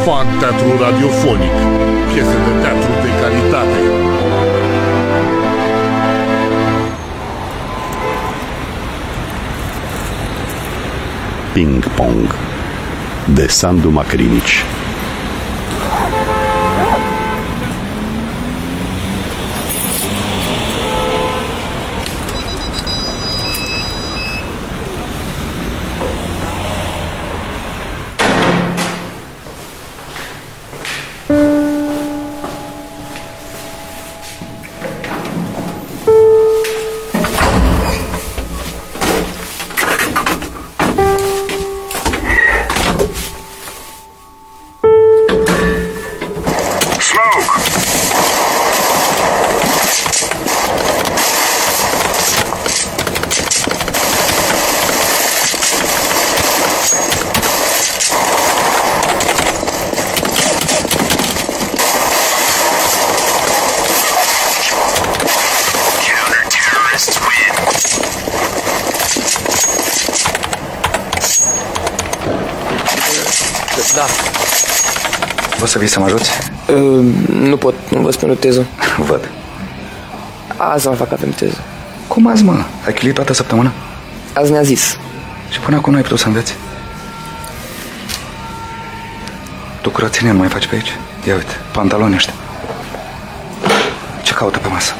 Fan teatru radiofonic. Piese de teatru de calitate. Ping Pong de Sandu Macrinici. Da. Poți să vii să mă ajuți? Nu pot, nu vă spun teză. Văd. Azi mă fac, avem teză. Cum azi, mă? Ai chilit toată săptămâna? Azi ne-a zis. Și până acum nu ai putut să înveți? Tu curățenie nu mai faci pe aici? Ia uite, pantaloni ăștia. Ce caută pe masă?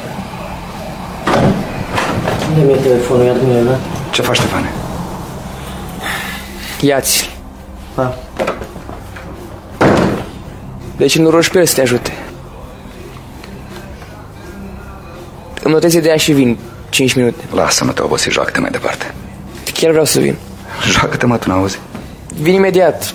Unde mi-e telefonul? Ia dumne, da? Ce faci, Ștefane? Ia-ți. Da. Deci nu rogi pe el să te ajute. Îmi notez ideea și vin 5 minute. Lasă, nu te obosi, joacă-te mai departe. Chiar vreau să vin. Joacă-te, mă, tu n-auzi? Vin imediat.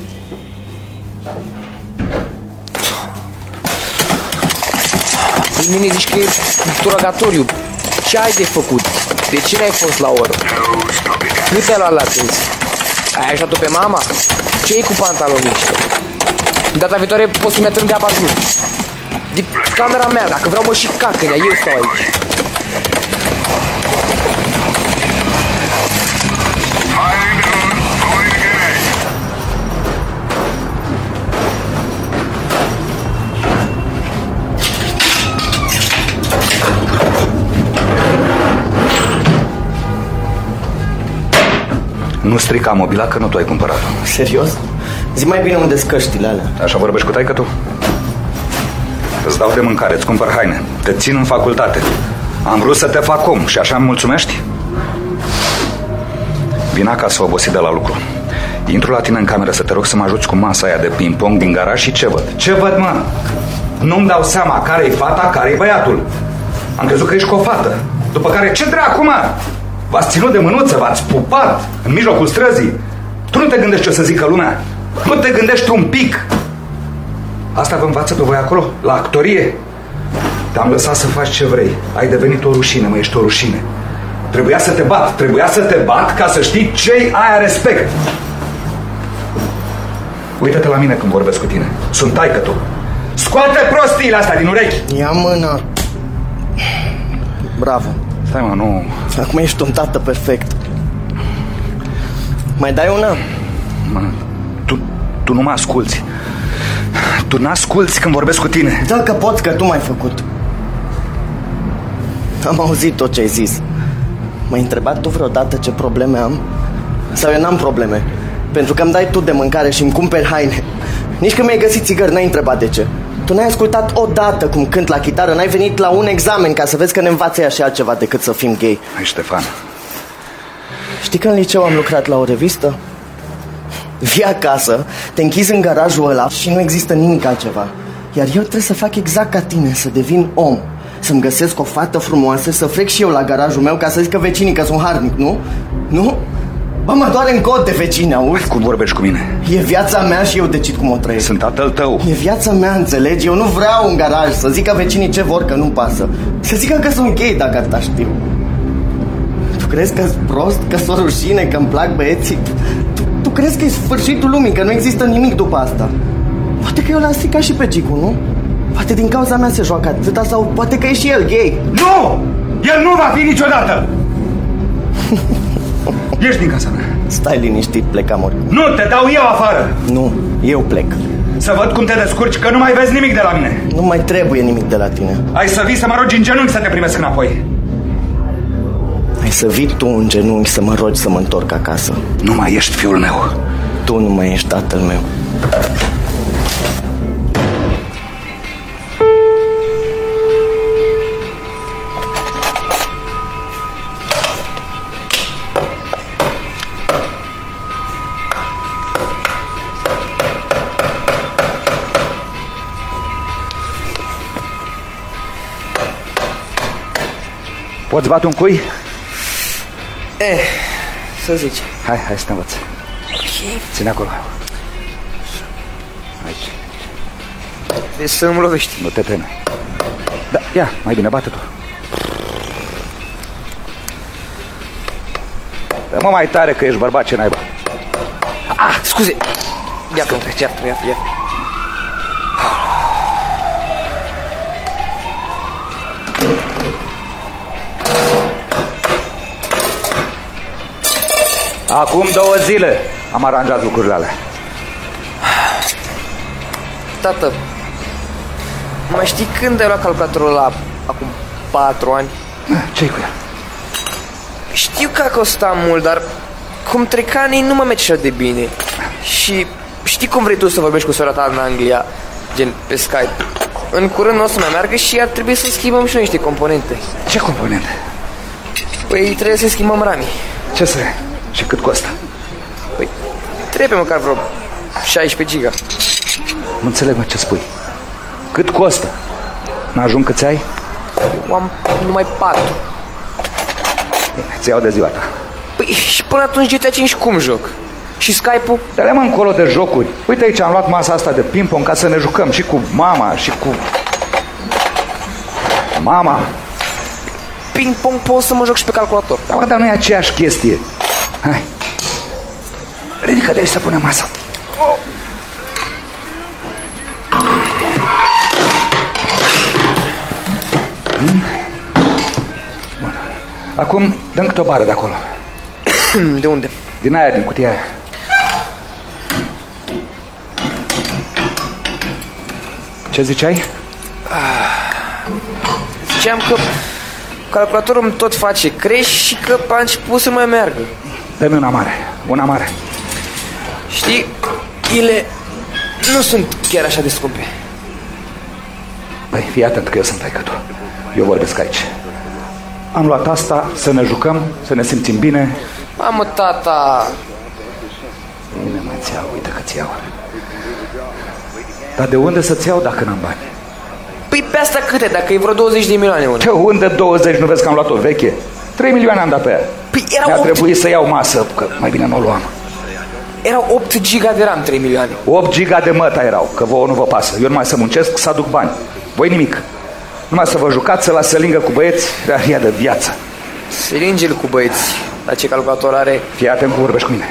Mine zici că e interogatoriu. Ce ai de făcut? De ce n-ai fost la oră? Cât te-ai luat la atenție? Ai ajutat-o pe mama? Ce-i cu pantalonii ăștia? Data viitoare poți să-mi atârn de abajur. De camera mea, dacă vreau mă și cac în ea, eu stau aici. Nu strica mobila, că nu tu ai cumpărat-o. Serios? Zi mai bine unde-s căștile alea. Așa vorbești cu taică tu? Îți dau de mâncare, îți cumpăr haine, te țin în facultate. Am vrut să te fac om și așa îmi mulțumești? Vin acasă obosit de la lucru. Intru la tine în cameră să te rog să mă ajuți cu masa aia de ping-pong din garaj și ce văd? Ce văd, mă? Nu-mi dau seama care-i fata, care-i băiatul. Am crezut că ești cu o fată. După care, ce dracu, mă? V-ați ținut de mânuță, v-ați pupat în mijlocul străzii. Tu nu te gândești ce o să zică lumea? Nu te gândești un pic? Asta vă învață pe voi acolo, la actorie? Te-am lăsat să faci ce vrei. Ai devenit o rușine, mă, ești o rușine. Trebuia să te bat ca să știi ce-i aia respect. Uită-te la mine când vorbesc cu tine. Sunt taică tu. Scoate prostiile astea din urechi. Ia mâna. Bravo. Stai, mă, nu... Acum ești un tată perfect. Mai dai una? Mă, tu nu mă asculți. Tu n-asculți când vorbesc cu tine. Da, că poți, că tu m-ai făcut. Am auzit tot ce ai zis. M-ai întrebat tu vreodată ce probleme am? Sau eu n-am probleme? Pentru că îmi dai tu de mâncare și îmi cumperi haine. Nici când mi-ai găsit țigări n-ai întrebat de ce. Tu n-ai ascultat odată cum cânt la chitară. N-ai venit la un examen ca să vezi că ne învață ea și altceva decât să fim gay. Hai, Ștefan. Știi că în liceu am lucrat la o revistă? Vii acasă, te închizi în garajul ăla și nu există nimic altceva. Iar eu trebuie să fac exact ca tine, să devin om. Să-mi găsesc o fată frumoasă, să frec și eu la garajul meu ca să zic că vecinii că sunt harnic, nu? Nu? Bă, mă doare în cot de vecini, auzi? Cum vorbești cu mine? E viața mea și eu decid cum o trăiesc. Sunt tatăl tău. E viața mea, înțelegi? Eu nu vreau un garaj să zică vecinii ce vor, că nu pasă. Să zică că sunt gay, dacă atâta știu. Tu crezi că-s prost, că s-o rușine, că-mi plac băieții? Tu crezi că e sfârșitul lumii, că nu există nimic după asta? Poate că eu l-am stricat și pe Gicu, nu? Poate din cauza mea se joacă atâta, sau poate că e și el gay. Nu! El nu va fi niciodată! Ieși din casa mea. Stai liniștit, plecam oricum. Nu, te dau eu afară. Nu, eu plec. Să văd cum te descurci, că nu mai vezi nimic de la mine. Nu mai trebuie nimic de la tine. Ai să vii să mă rogi în genunchi să te primesc înapoi. Ai să vii tu în genunchi să mă rogi să mă întorc acasă. Nu mai ești fiul meu. Tu nu mai ești tatăl meu. Poți bate un cui? Să zici. Hai să te învăț. Ține acolo. Aici. Deci să nu mă lovești. Nu te teme. Da, ia, mai bine, bate tu. Dă-mă mai tare că ești bărbat, ce naiba. Scuze. Iată. Acum 2 zile am aranjat lucrurile alea. Tată, mai știi când ai luat calculatorul ăla acum 4 ani? Ce-i cu el? Știu că a costat mult, dar cum trec anii nu mă merge așa de bine. Și știi cum vrei tu să vorbești cu sora ta în Anglia, gen pe Skype. În curând nu o să mai meargă și ar trebui să schimbăm și noi niște componente. Ce componente? Păi trebuie să schimbăm ramii. Ce să e? Și cât costă? Păi trebuie măcar vreo 16 giga. Nu înțeleg, mă, ce spui. Cât costă? N-ajung câți ai? Eu am numai 4. Ți iau de ziua ta. Păi și până atunci GTA 5 cum joc? Și Skype-ul? Dă-le mă încolo de jocuri. Uite aici, am luat masa asta de ping-pong ca să ne jucăm și cu mama și cu... Mama. Ping-pong pot să mă joc și pe calculator. Da, dar nu e aceeași chestie. Hai. Ridică de aici să punem masa. Bun. Acum dăm câte o bară de acolo. De unde? Din aia, din cutia aia. Ce ziceai? Ziceam că calculatorul îmi tot face crash și că a început să mai meargă. Dă-mi una mare. Știi, ele nu sunt chiar așa de scumpe. Păi, fii atent că eu sunt taică-tu. Eu vorbesc aici. Am luat asta să ne jucăm, să ne simțim bine. Mamă, tata. Bine, mă-ți iau, uite că-ți iau. Dar de unde să-ți iau dacă n-am bani? Păi pe asta câte, dacă e vreo 20 de milioane unde? De unde 20? Nu vezi că am luat o veche? 3 milioane am dat pe ea. Păi erau Mi-a 8... trebuit să iau masă, că mai bine nu o luam. Erau 8 giga de RAM, 3 milioane. 8 giga de măta erau, că vouă nu vă pasă. Eu numai să muncesc, să aduc bani. Voi nimic. Numai să vă jucați, să la sălingă cu băieți, ea de viață. Siringel cu băieți. La ce calculator are? Fii atent cum vorbești cu mine.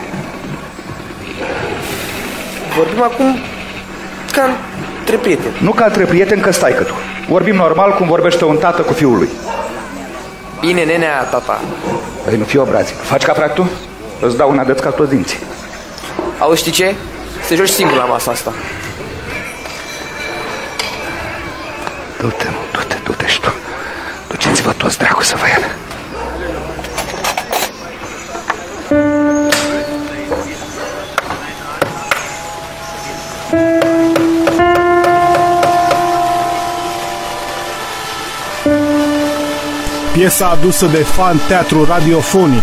Vorbim acum ca între prieteni. Nu ca între prieteni, că stai că tu. Vorbim normal cum vorbește un tată cu fiul lui. Bine, nenea, tata. Păi nu fii obrazic. Faci ca fractul? Îți dau una de-ți ca toți dinții. Auzi, știi ce? Să te joci singur la masa asta. Du-te, mă, du-te și tu. Duceți-vă toți dracu să vă ia. Piesa adusă de fan teatru radiofonic.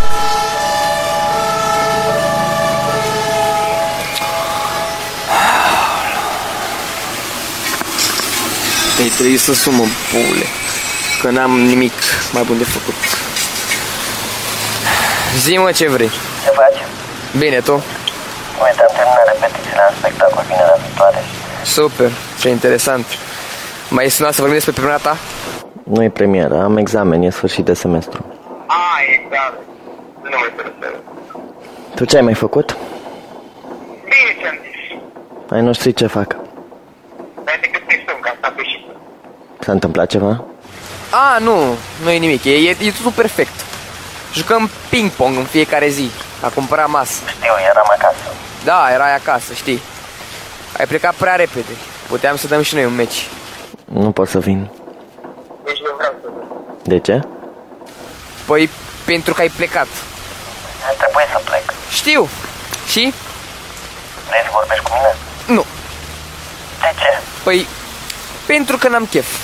Ei, trebuie să sumă, bule, că n-am nimic mai bun de făcut. Zi-mă ce vrei. Ce faci? Bine, tu? Uite, am terminat repetițiile în spectacol vinerea viitoare. Super, ce interesant. Mai sunat să vorbim despre premiera ta? Nu e premieră, am examen, e sfârșit de semestru. Exact. Nu mai trebuie. Tu ce ai mai făcut? Bine ce-am zis. Ai noștri ce fac? Dar decât să-i spun că asta pe și. S-a întâmplat ceva? Nu e nimic, e totul perfect. Jucăm ping-pong în fiecare zi. A cumpărat masă. Știu, eram acasă. Da, erai acasă, știi. Ai plecat prea repede. Puteam să dăm și noi un meci. Nu pot să vin. Deci nu vreau să vin. De ce? Păi, pentru că ai plecat. Trebuie să plec. Știu. Și? Vrei să vorbești cu mine? Nu. De ce? Păi, pentru că n-am chef.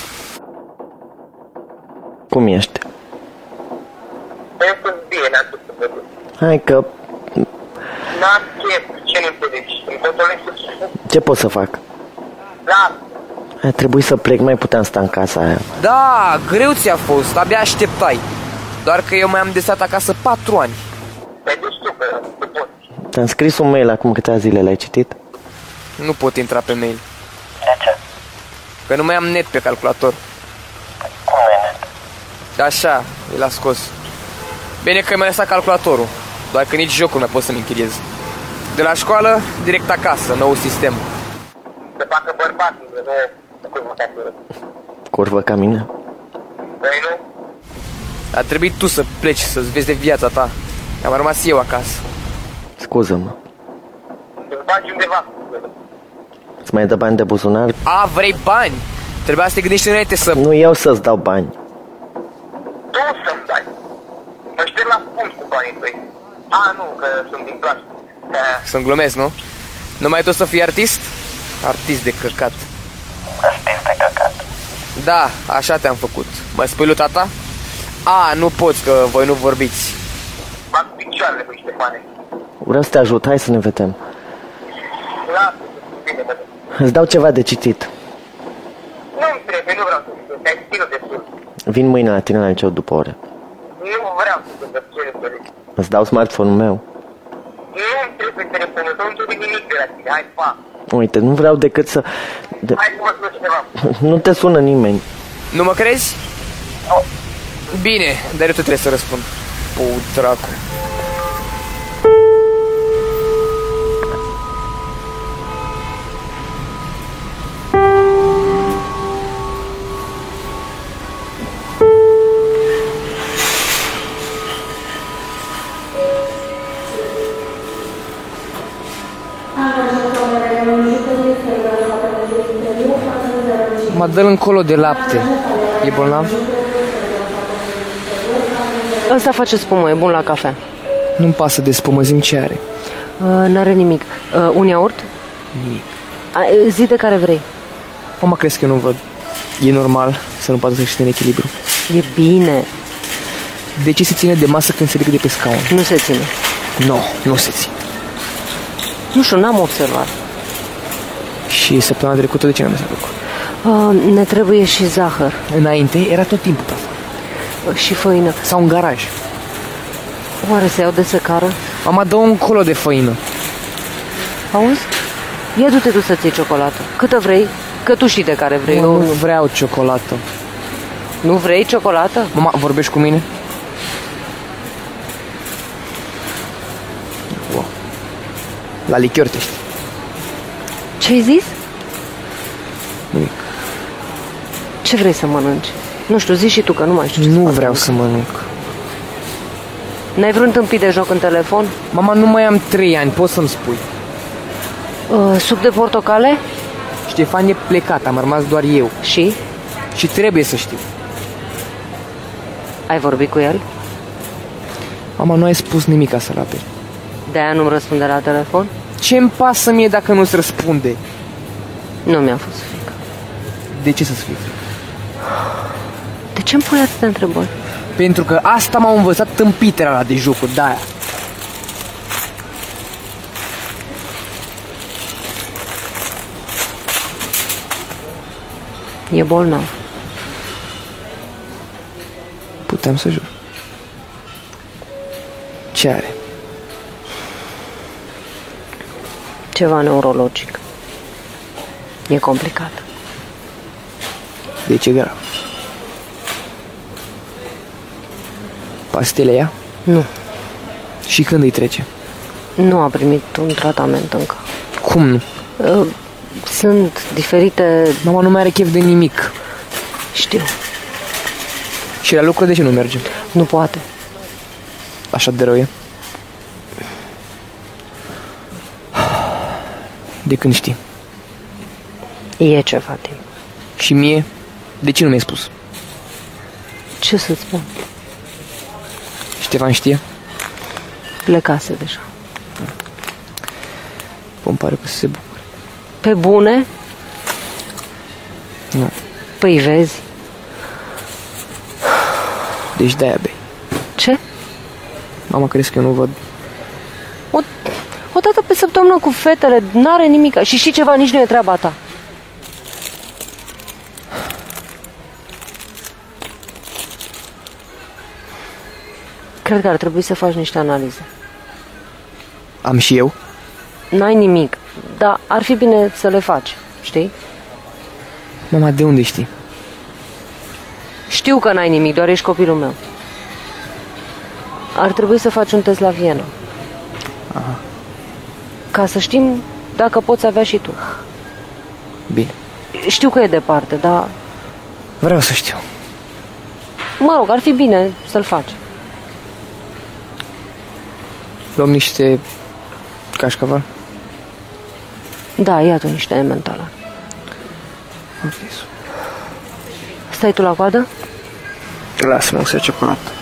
Cum ești? Păi eu sunt bine, atât să văd. Hai că... N-am chef, ce nu înțelegi? Îmi controlezi succesul? Ce pot să fac? Da, Ar trebui să plec, mai puteam sta în casa aia. Da, greu ți-a fost, abia așteptai. Doar că eu mai am desat acasă 4 ani. te-ai dus tu, că tu poți. Te-am scris un mail acum câteva zile, l-ai citit? Nu pot intra pe mail, De ce? că nu mai am net pe calculator. Cum nu e net? Așa, l-a scos. Bine că mi-a lăsat calculatorul, doar că nici jocul mai pot să-mi închiriez. De la școală, direct acasă, nou sistem. Să facă bărbatul, nu cu votatură. Curvă ca mine. Păi nu? A trebuit tu să pleci, să-ți vezi de viața ta. Am rămas eu acasă. Scuză-mă. Să-ți bagi undeva. Îți mai dă bani de buzunar? A, vrei bani? Trebuia să te gândești înainte să... Nu eu să-ți dau bani. Tu să-mi dai. Mă șterg la punct cu banii tăi. A, nu, că sunt din plastic. Să-mi glumesc, nu? Numai tu să fii artist? Artist de căcat. Artist de căcat. Da, așa te-am făcut. Mă spui lui tata? A, nu poți, că voi nu vorbiți. Bag picioarele cu Ștefane. Vreau să te ajut, hai să ne vedem. Lasă, bine, mă. Îți dau ceva de citit. Nu-mi trebuie, nu vreau să zic, te-ai stilul destul. Vin mâine la tine la liceu după ore. Nu vreau să zic, ce nu înțelegi. Îți dau smartphone-ul meu. Nu-mi trebuie telefonul tău, nu trebuie nimic de la tine, hai, pa. Uite, nu vreau decât să... Hai să mă spun cineva. Nu te sună nimeni. Nu mă crezi? Nu. Bine, dar eu tu trebuie să răspund. Pău, dracu. Mă dă încolo de lapte. E bolnav? Ăsta face spumă, e bun la cafea. Nu-mi pasă de spumă, zi-mi ce are. N-are nimic. Un iaurt? Nimic. Zi de care vrei. Mama, crezi că eu nu văd? E normal să nu poată să știe în echilibru. E bine. De ce se ține de masă când se ridică de pe scaun? Nu se ține. Nu se ține. Nu știu, n-am observat. Și săptămâna trecută de ce n-am să aduc? Ne trebuie și zahăr. Înainte era tot timpul pe afară. Și făină. Sau în garaj. Oare să iau de secară? Mama, dă un colo de făină. Auzi? Ia du-te tu să-ți iei ciocolată. Câtă vrei? Că tu știi de care vrei. Nu vreau ciocolată. Nu vrei ciocolată? Mama, vorbești cu mine? Wow. La lichior te știi. Ce-ai zis? Nimic. Ce vrei să mănânci? Nu știu, zi și tu, că nu mai știu ce Nu vreau să mănânc. N-ai vreun tâmpit de joc în telefon? Mama, nu mai am 3 ani, poți să-mi spui. Suc de portocale? Ștefan e plecat, am rămas doar eu. Și? Și trebuie să știu. Ai vorbit cu el? Mama, nu ai spus nimic să-l aperi. De-aia nu-mi răspunde la telefon? Ce-mi pasă mie dacă nu-ți răspunde? Nu mi-a fost frică. De ce să-ți fie frică? De ce îmi pui atâtea întrebări? Pentru că asta m-au învățat tâmpitera ăla de jocuri, de-aia. E bolnav. Puteam să jur. Ce are? Ceva neurologic. E complicat. De ce grav? Pastile ia? Nu. Și când îi trece? Nu a primit un tratament încă. Cum nu? Sunt diferite... Mama nu mai are chef de nimic. Știu. Și la lucru de ce nu merge? Nu poate. Așa de rău e? De când știi? E ceva, Tim. Și mie? De ce nu mi-ai spus? Ce să-ți spun? Ștefan știe? Plecase deja. Îmi pare că se bucură. Pe bune? Nu. Păi vezi. Deci de-aia bei. Ce? Mama, crezi că eu nu văd? O dată pe săptămână cu fetele, n-are nimic. Și ceva, nici nu e treaba ta. Cred că ar trebui să faci niște analize. Am și eu? N-ai nimic, dar ar fi bine să le faci, știi? Mama, de unde știi? Știu că n-ai nimic, doar ești copilul meu. Ar trebui să faci un test la Viena. Aha. Ca să știm dacă poți avea și tu. Bine. Știu că e departe, dar... Vreau să știu. Mă rog, ar fi bine să-l faci. Luăm niște cașcaval? Da, ia tu niște mentale. Ok. Stai tu la coadă? Lasă-mă să ia ciocolată.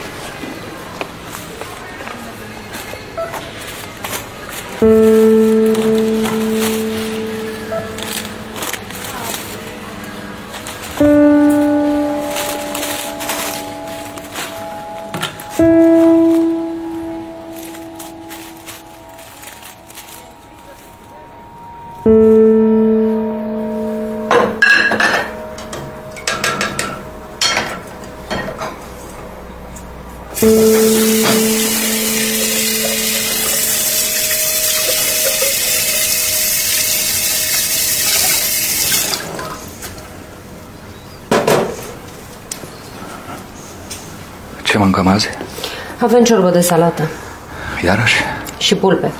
Ce mâncăm azi? Avem ciorbă de salată. Iarăși? Și pulpe.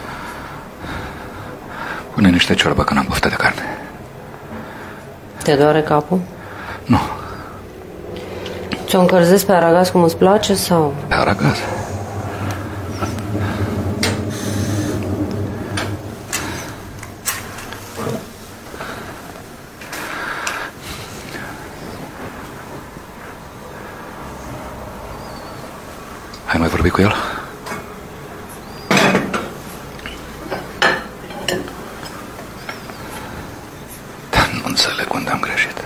Pune niște ciorbă, că n-am poftă de carne. Te doare capul? Nu. Ți-o încălzesc pe aragaz cum îți place sau... Pe aragaz? Ai mai vorbit cu el? Dar nu înțeleg unde am greșit.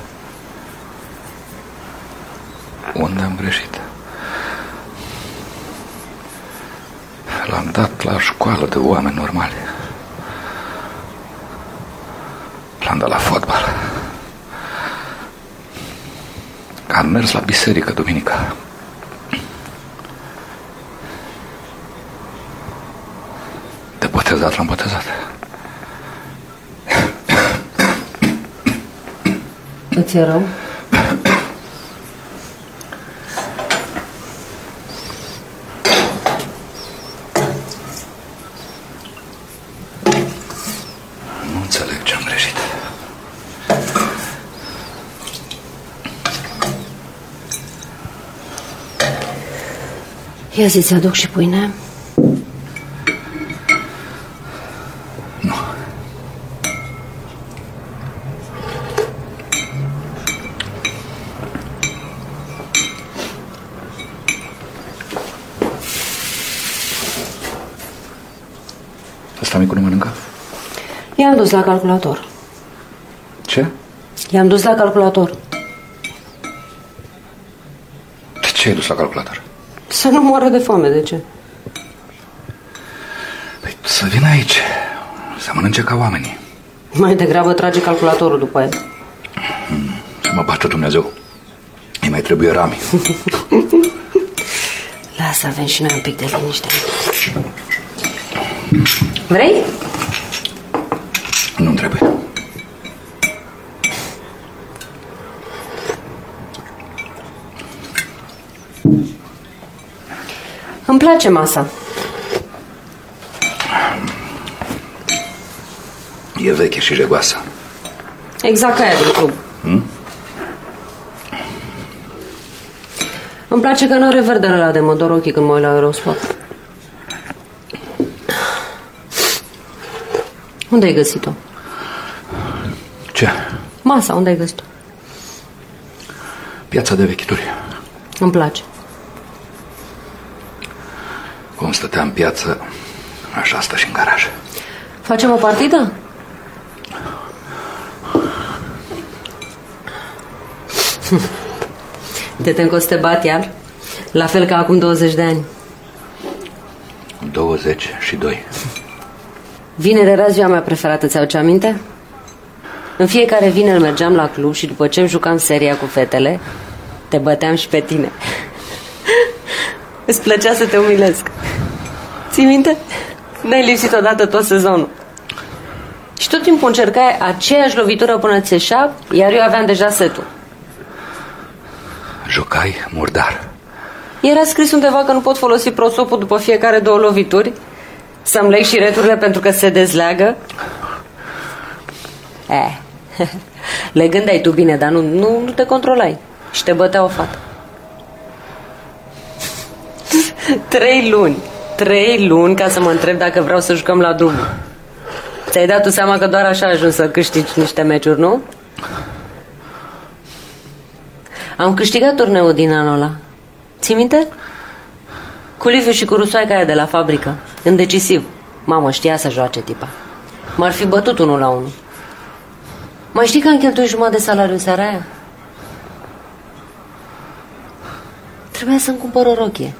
Unde am greșit? L-am dat la școală de oameni normali. L-am dat la fotbal. Am mers la biserică duminica. De botezat l-am botezat. Îți e rău? Nu înțeleg ce am greșit. Ia zi-ți aduc și pâine. Nu. Ăsta micul nu mănâncă? I-am dus la calculator. Ce? I-am dus la calculator. De ce ai dus la calculator? Să nu moară de foame, de ce? Păi să vină aici. Să mănânce ca oamenii. Mai degrabă trage calculatorul după el. Să mă bată Dumnezeu. Îi mai trebuie rami. Lasă, avem și noi un pic de liniște. Vrei? Nu-mi trebuie. Îmi place masa. E veche și jegoasă. Exact ca aia din club. Îmi place că nu are verdele ăla de mă dor ochii când mă uit la Eurosport. Unde ai găsit-o? Ce? Masa, unde ai găsit-o? Piața de vechituri. Îmi place. Cum stătea în piață, așa stă și în garaj. Facem o partidă? Te tem că o să te bat iar? La fel ca acum 20 de ani. 22. Vineri era ziua mea preferată, ți-au ce aminte? În fiecare vineri mergeam la club și după ce îmi jucam seria cu fetele, te băteam și pe tine. Îți plăcea să te umilesc. Ții minte? N-ai lipsit odată tot sezonul. Și tot timpul încercai aceeași lovitură până ți ieșea, iar eu aveam deja setul. Jucai murdar. Era scris undeva că nu pot folosi prosopul după fiecare 2 lovituri, să-mi leg și returile pentru că se dezleagă. Legând-ai tu bine, dar nu te controlai și te bătea o fată. 3 luni ca să mă întreb dacă vreau să jucăm la dublu. Ți-ai dat tu seama că doar așa ajungi să câștigi niște meciuri, nu? Am câștigat turneul din anul ăla. Ții minte? Cu Liviu și cu rusoaica aia de la fabrică. În decisiv. Mamă, știa să joace tipa. M-ar fi bătut 1-1. Mai știi că am cheltuit jumătate de salariu seara aia? Trebuia să-mi cumpăr o rochie.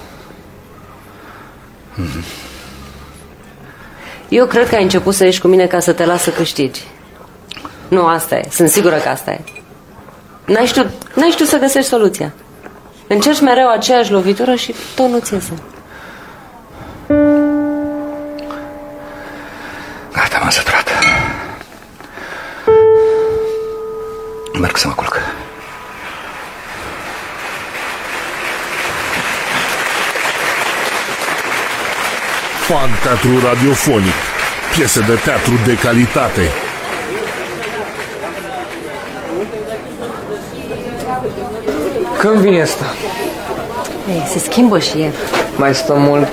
Eu cred că ai început să ieși cu mine ca să te las să câștigi. Nu, asta e. Sunt sigură că asta e. N-ai știut să găsești soluția. Încerci mereu aceeași lovitură și tot nu ți iese. Gata, m-am săturat. Merg să mă culc. Fan Teatru Radiofonic. Piese de teatru de calitate. Când vine asta? Ei, se schimbă și el. Mai stă mult.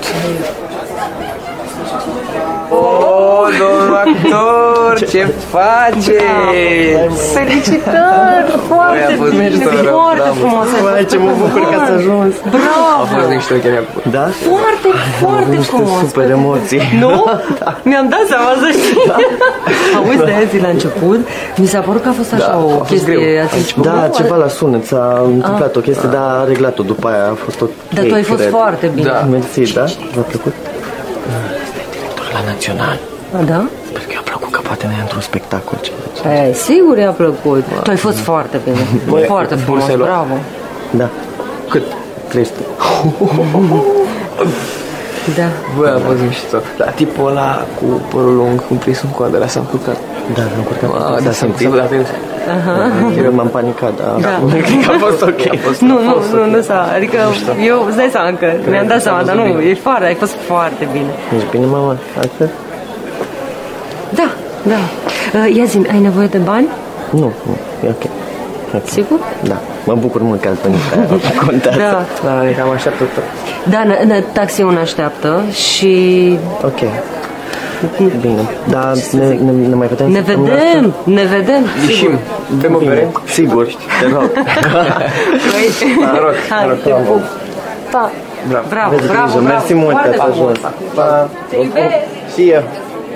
Oh, domnul actor, ce faceți? Felicitări! Foarte frumos! Vai, ce mă bucur că ați ajuns. Bravo! A fost niște ochi mi-a făcut. Da? Foarte frumos! Super emoții. Nu? Mi-am dat seama, să știi. Auzi, de zi la început, mi s-a părut că a fost așa o chestie. Da, ceva la sunet, s-a întâmplat o chestie, dar a reglat-o după aia, a fost ok. Dar tu ai fost foarte bine. Da. Mersi, da? V-a plăcut? Este director la Național. Da? Sper că i-a plăcut, că poate ne ia într-un spectacol. Ei, sigur i-a plăcut. Tu ai fost foarte bine. Foarte frumos, bravo. Da. Cât? Crezi tu? Da. Băi, a fost mișto. La tipul ăla cu părul lung, cu prins în coadă, ăla s-a încurcat. Da, m-am încurcat. Da, simțit. Eu m-am panicat, dar Da. cred că a fost ok. Nu s-a, adică eu îți dai seama că mi-am dat seama, dar nu, e foarte, ai fost foarte bine. Ești bine, mama? Altfel? Da. Ia zi, ai nevoie de bani? Nu, e ok. Sigur? Da, mă bucur mult că ați venit, că contează. Da. Da, cam așteaptă tot. Da, taxiul ne așteaptă și... Ok. Bine, dar ne mai vedem? Ne vedem. Ieșim, bem o bere? Sigur, te rog. Hai, te pup. Pa. Bravo. Mersi mult că ați ajuns. Pa. Te iubesc. Și eu.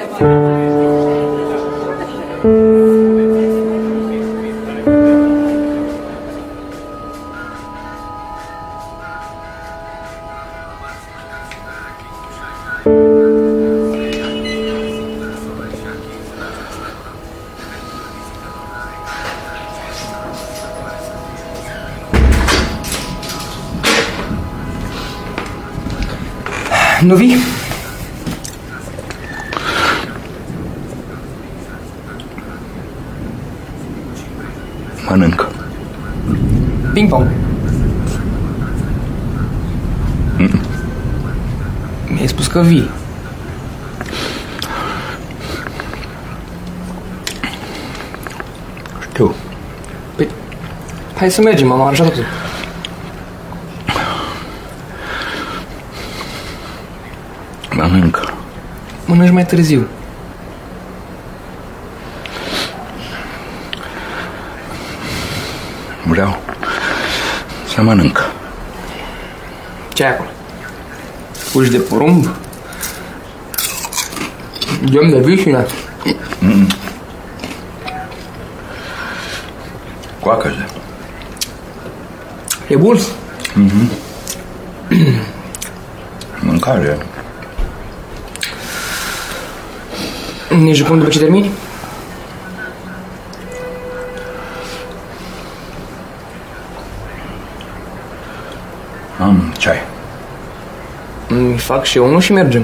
Nu vii? Mănânc. Ping-pong. Mi-ai spus că vii. Știu. Păi, hai să mergem, am aranjat totul. Mănânc. Mănânci mai târziu. Vreau să mănânc. Ce ai acolo? Uși de porumb? Gem de vișină? Coacăze. E bun? Mâncare. Ne jucăm după ce termini? Am ceai. Îmi fac și eu unul și mergem.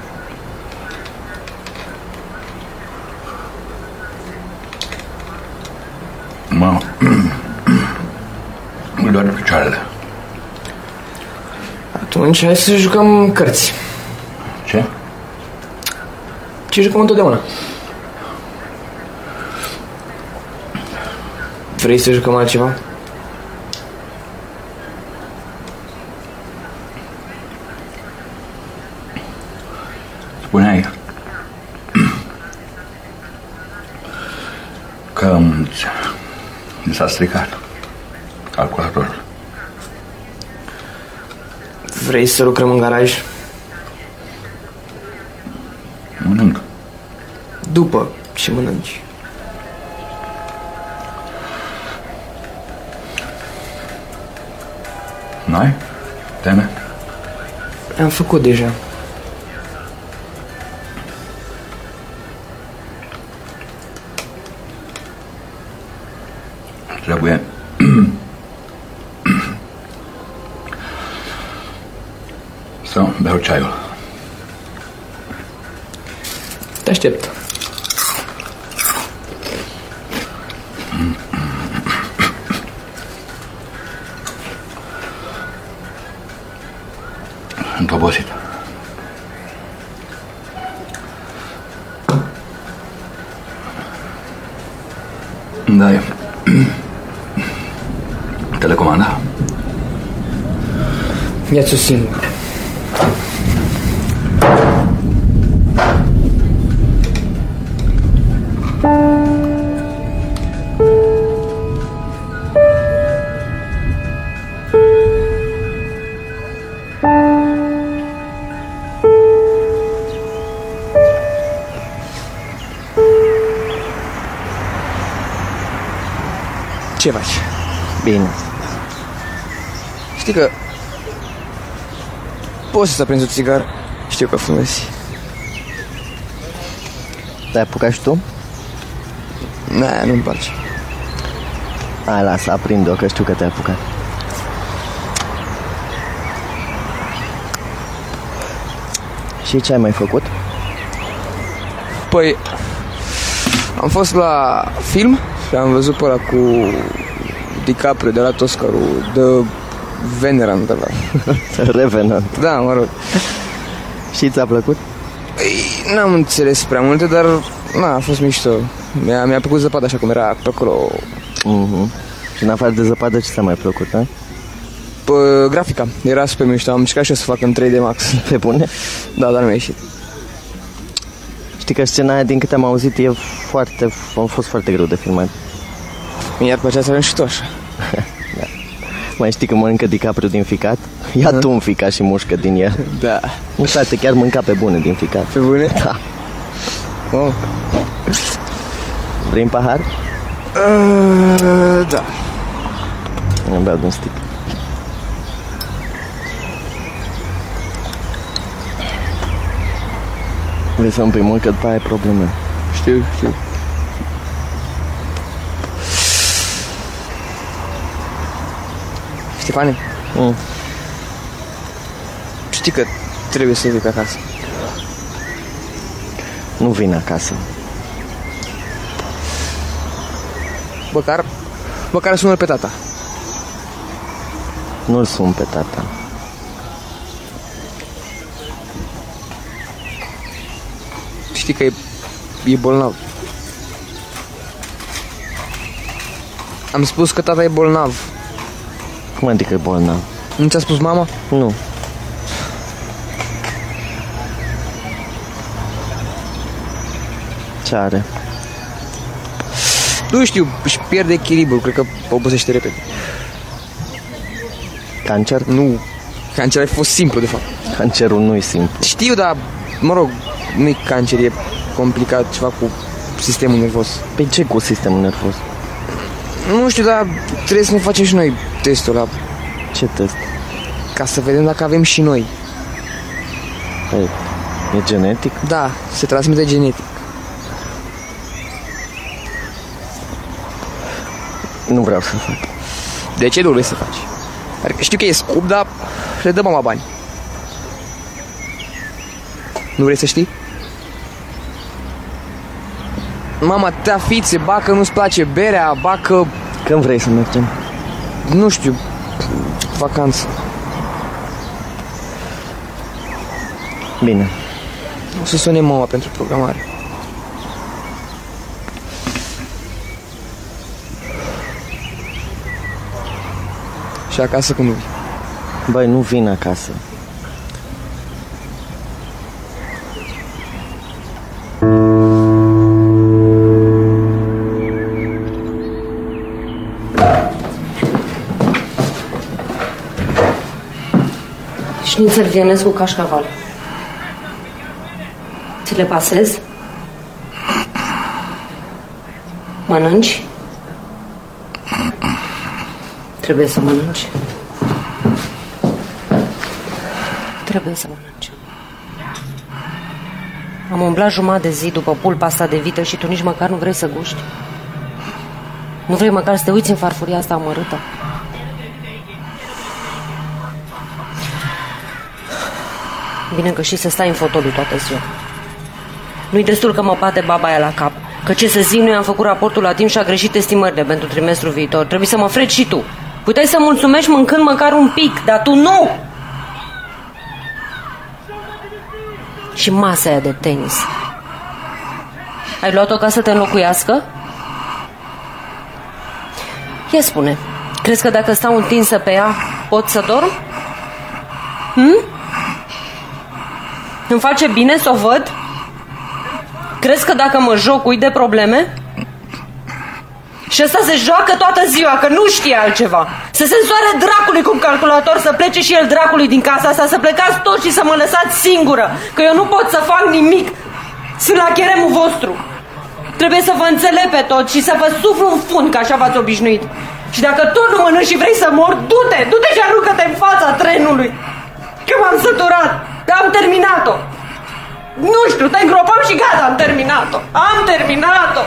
Îmi doar picioarele. Atunci hai să jucăm cărți. Ce? Ce jucăm întotdeauna? Vrei să jucăm altceva? Spuneai că mi s-a stricat calculatorul. Vrei să lucrăm în garaj? Mănânc. După ce mănânci. N-ai teme? Am făcut deja. Trebuie să beau ceaiul. Te aștept. Sunt obosit. Da, e. Telecomanda? Ia-ți-o singur. Ce faci? Bine. Știi că poți să aprinzi o țigară. Știu că fumezi. Te-ai apucat și tu? Na, nu-mi place. Hai, lasă, aprind-o, că știu că te-ai apucat. Și ce ai mai făcut? Păi, am fost la film și am văzut pe ăla cu DiCaprio de la Oscarul, The Venerant ăla. Revenant. Da, mă rog. Și ți-a plăcut? Păi, n-am înțeles prea multe, dar na, a fost mișto. Mi-a plăcut zăpada așa cum era pe acolo. Și în afară de zăpadă, ce ți-a mai plăcut, a? Grafica, era super mișto. Am încercat și eu să fac în 3D Max. Pe bune? Da, dar nu mi-a ieșit. Știi că scena aia, din câte am auzit, a fost foarte greu de filmat. Mie ar plăcea să avem și tu așa. Da. Mai știi că mănâncă DiCaprio din ficat? Ia tu un ficat și mușcă din el. Da. Nu, frate, chiar mânca pe bune din ficat. Pe bune? Da. Oh. Vrei un pahar? Da. Îmi beau din stick. Vrei să-mi pui mult, că după aia ai probleme. Știu. Ștefane? Știi că trebuie să vii pe acasă. Nu vin acasă. Măcar sună pe tata. Nu-l sun pe tata. Știi că e bolnav. Am spus că tata e bolnav. Cum adică e bolnav? Nu ți-a spus mama? Nu. Ce are? Nu știu, își pierde echilibru, cred că obosește repede. Cancer? Nu, cancer a fost simplu, de fapt. Cancerul nu e simplu. Știu, dar, mă rog, nu-i cancer, e complicat ceva cu sistemul nervos. Pe ce cu sistemul nervos? Nu știu, dar trebuie să ne facem și noi testul ăla, Ce test? ca să vedem dacă avem și noi. E genetic? Da, se transmite genetic. Nu vreau să fac. De ce nu vrei să faci? Adică știu că e scump, dar le dă mama bani. Nu vrei să știi? Mama te afițe, ba că nu-ți place berea, ba că... Când vrei să mergem? Nu știu, vacanță. Bine. O să sune mama pentru programare. Și acasă când vii? Băi, nu vin acasă. Șnițel vienesc cu cașcaval. Ți le pasez? Mănânci? Trebuie să mănânci. Trebuie să mănânci. Am umblat jumătate de zi după pulpa asta de vită și tu nici măcar nu vrei să guști. Nu vrei măcar să te uiți în farfuria asta amărâtă. Bine că știi să stai în fotoliu toată ziua. Nu-i destul că mă bate baba aia la cap. Că ce să zic, nu i-am făcut raportul la timp și a greșit estimările pentru trimestrul viitor. Trebuie să mă freci și tu. Puteai să mulțumești mâncând măcar un pic, dar tu nu! Și masa aia de tenis. Ai luat-o ca să te înlocuiască? Ia spune, crezi că dacă stau întinsă pe ea, pot să dorm? Îmi face bine să o văd? Crezi că dacă mă joc uit de probleme? Și ăsta se joacă toată ziua, că nu știe altceva. Să se însoare dracului cu un calculator, să plece și el dracului din casa asta, să plecați toți și să mă lăsați singură, că eu nu pot să fac nimic. Sunt la cheremul vostru. Trebuie să vă înțeleg pe toți și să vă suflu în fund, că așa v-ați obișnuit. Și dacă tot nu mănânci și vrei să mor, du-te și aruncă-te în fața trenului. Că m-am săturat, am terminat-o. Nu știu, te îngropam și gata, am terminat-o. Am terminat-o.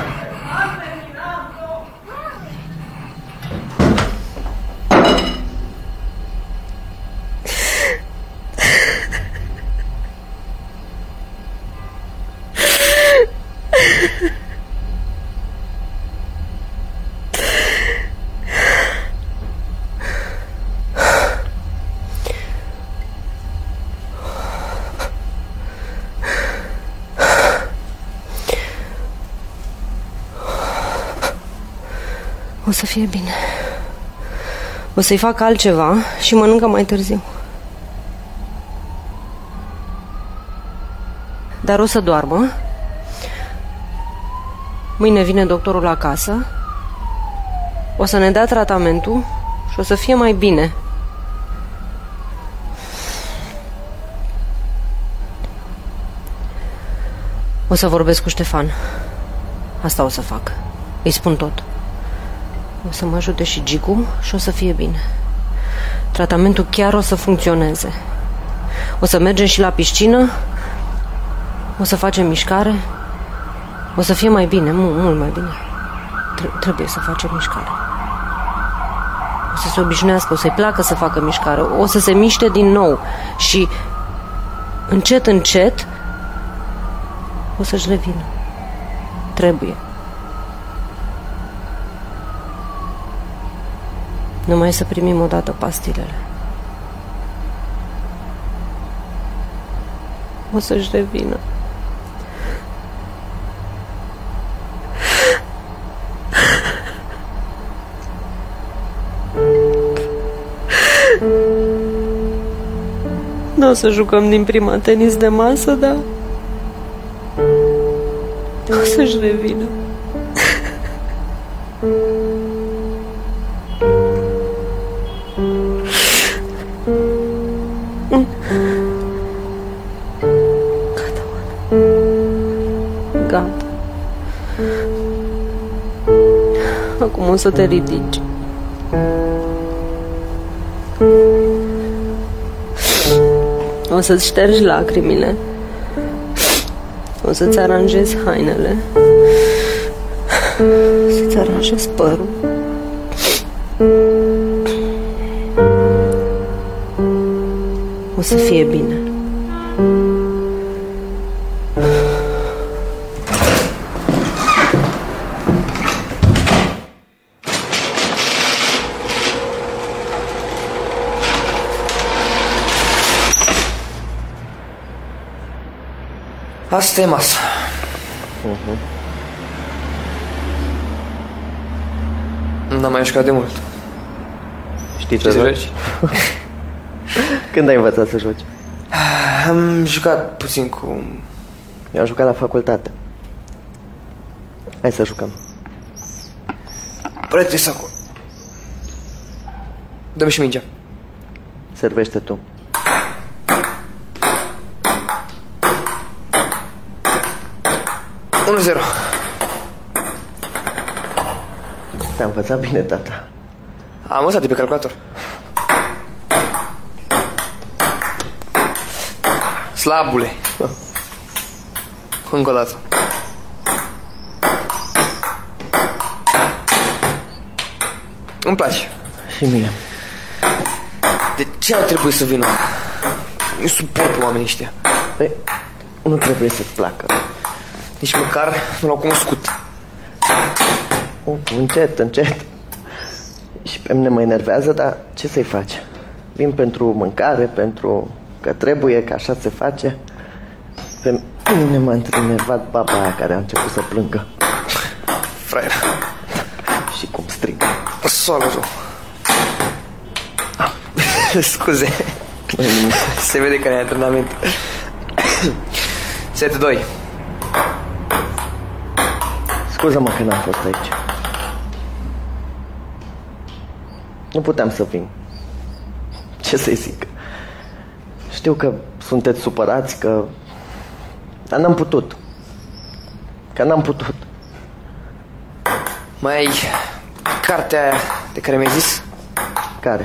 O să fie bine. O să-i fac altceva și mănâncă mai târziu. Dar o să doarmă. Mâine vine doctorul acasă. O să ne dea tratamentul și o să fie mai bine. O să vorbesc cu Ștefan. Asta o să fac. Îi spun tot. O să mă ajute și Gicu și o să fie bine. Tratamentul chiar o să funcționeze. O să mergem și la piscină. O să facem mișcare. O să fie mai bine, mult mai bine. Trebuie să facem mișcare. O să se obișnuiască, o să-i placă să facă mișcare. O să se miște din nou. Și încet, încet o să-și revină. Trebuie. Numai să primim odată pastilele. O să-și revină. Nu o să jucăm din prima tenis de masă, dar o să-și revină. Gata. Acum o să te ridici. O să-ți ștergi lacrimile. O să-ți aranjezi hainele. O să-ți aranjezi părul. O să fie bine. Asta e masa. N-am mai jucat de mult. Știi ce joci? Când ai învățat să joci? Am jucat puțin cu... Eu am jucat la facultate. Hai să jucăm. Prete sacul. Dă-mi și mingea. Servește tu. Zero. Te-am învățat bine, tata. Am învățat de pe calculator. Slabule. Încă o dată. Îmi place. Și mie. De ce ar trebui să vină? Nu suport oamenii ăștia. Păi, nu trebuie să-ți placă. Nici măcar nu l-au cunoscut. Încet, încet. Și pe mine mă enervează, dar ce să-i faci? Vin pentru mâncare, pentru că trebuie, că așa se face. Pe mine m-a întrenervat baba aia care a început să plângă. Fraier. Și cum strigă. Soală rău. Scuze. Se vede că ne-ai antrenament. Set 2. Scuză-mă că n-am fost aici. Nu puteam să vin. Ce să-i zic? Știu că sunteți supărați, că... Dar n-am putut. Că n-am putut. Mai ai cartea aia de care mi-ai zis? Care?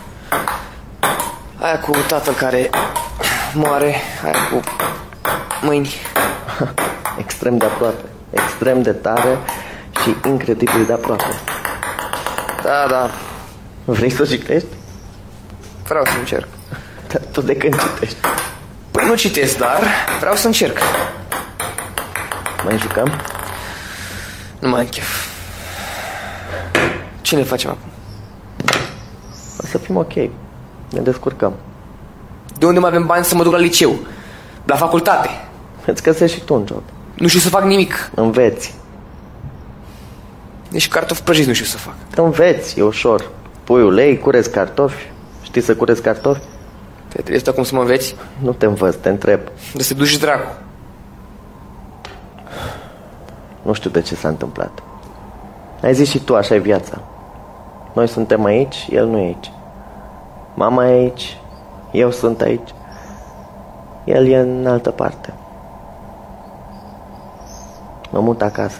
Aia cu tatăl care moare. Aia cu mâini. Extrem de aproape. Extrem de tare și incredibil de aproape. Da, da. Vrei să o citești? Vreau să încerc. Dar tu de când citești? Păi nu citesc, dar vreau să încerc. Mai jucăm? Nu mai am chef. Ce ne facem acum? O să fim ok. Ne descurcăm. De unde mai avem bani să mă duc la liceu? La facultate? Îți găsești și tu un job. Nu știu să fac nimic. Înveți. Nici cartofi prăjiți nu știu să fac. Înveți, e ușor. Pui ulei, curezi cartofi. Știi să curezi cartofi? Te trebuie să cum să mă înveți? Nu te învăț, te întreb. De să duci dracu. Nu știu de ce s-a întâmplat. Ai zis și tu, așa e viața. Noi suntem aici, el nu e aici. Mama e aici, eu sunt aici. El e în altă parte. Mă mut acasă.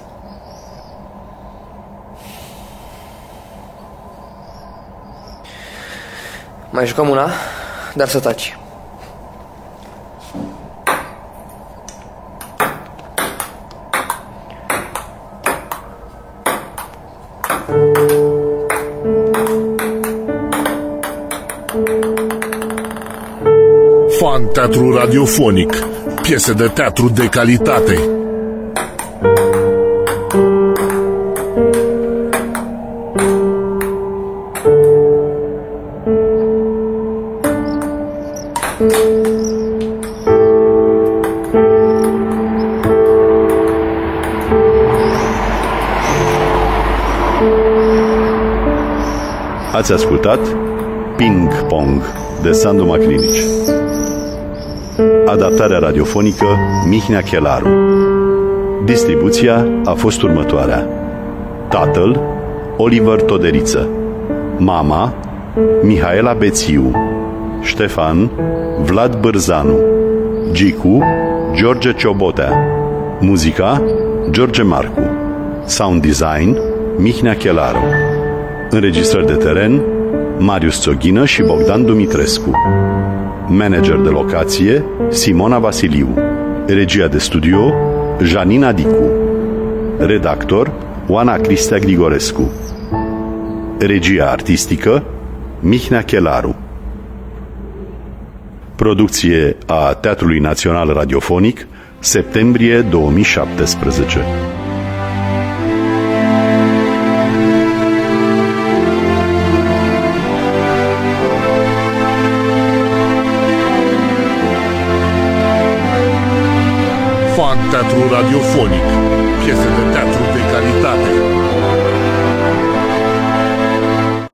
Mai jucăm una, dar să taci. Fan Teatru Radiofonic. Piese de teatru de calitate. Ați ascultat Ping Pong de Sandu Macrinici. Adaptarea radiofonică Mihnea Chelaru. Distribuția a fost următoarea: tatăl Oliver Toderiță. Mama, Mihaela Bețiu. Ștefan, Vlad Bârzanu. Gicu, George Ciobotea. Muzica, George Marcu. Sound design, Mihnea Chelaru. Înregistrări de teren, Marius Țoghină și Bogdan Dumitrescu. Manager de locație, Simona Vasiliu. Regia de studio, Janina Dicu. Redactor, Oana Cristea Grigorescu. Regia artistică, Mihnea Chelaru. Producție a Teatrului Național Radiofonic, septembrie 2017. Fan Teatru Radiofonic. Piese de